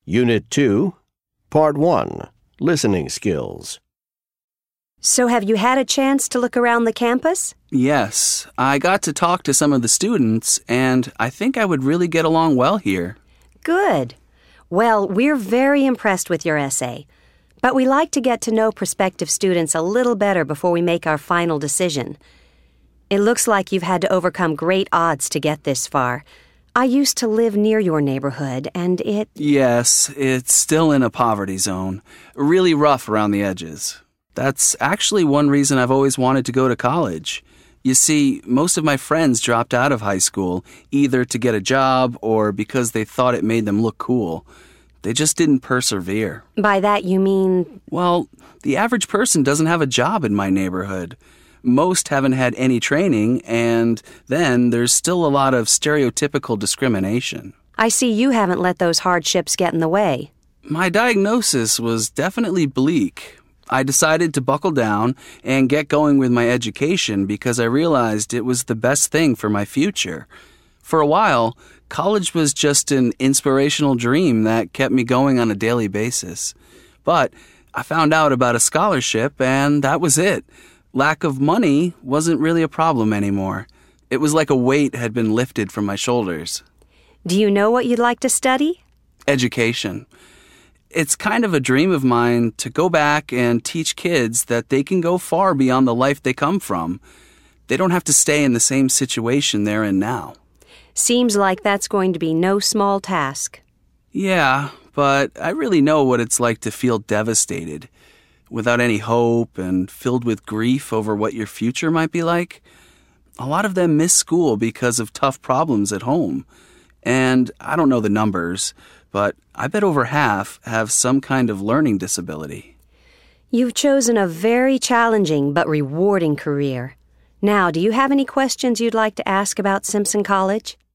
Unit 2, Part 1, Listening Skills. So have you had a chance to look around the campus? Yes, I got to talk to some of the students, and I think I would really get along well here. Good. Well, we're very impressed with your essay, but we like to get to know prospective students a little better before we make our final decision. It looks like you've had to overcome great odds to get this far. I used to live near your neighborhood, and Yes, it's still in a poverty zone. Really rough around the edges. That's actually one reason I've always wanted to go to college. You see, most of my friends dropped out of high school, either to get a job or because they thought it made them look cool. They just didn't persevere. By that you mean... Well, the average person doesn't have a job in my neighborhood. Most haven't had any training, and then there's still a lot of stereotypical discrimination. I see you haven't let those hardships get in the way. My diagnosis was definitely bleak. I decided to buckle down and get going with my education because I realized it was the best thing for my future. For a while, college was just an inspirational dream that kept me going on a daily basis. But I found out about a scholarship, and that was it. Lack of money wasn't really a problem anymore. It was like a weight had been lifted from my shoulders. Do you know what you'd like to study? Education. It's kind of a dream of mine to go back and teach kids that they can go far beyond the life they come from. They don't have to stay in the same situation they're in now. Seems like that's going to be no small task. Yeah, but I really know what it's like to feel devastated, without any hope and filled with grief over what your future might be like. A lot of them miss school because of tough problems at home. And I don't know the numbers, but I bet over half have some kind of learning disability. You've chosen a very challenging but rewarding career. Now, do you have any questions you'd like to ask about Simpson College?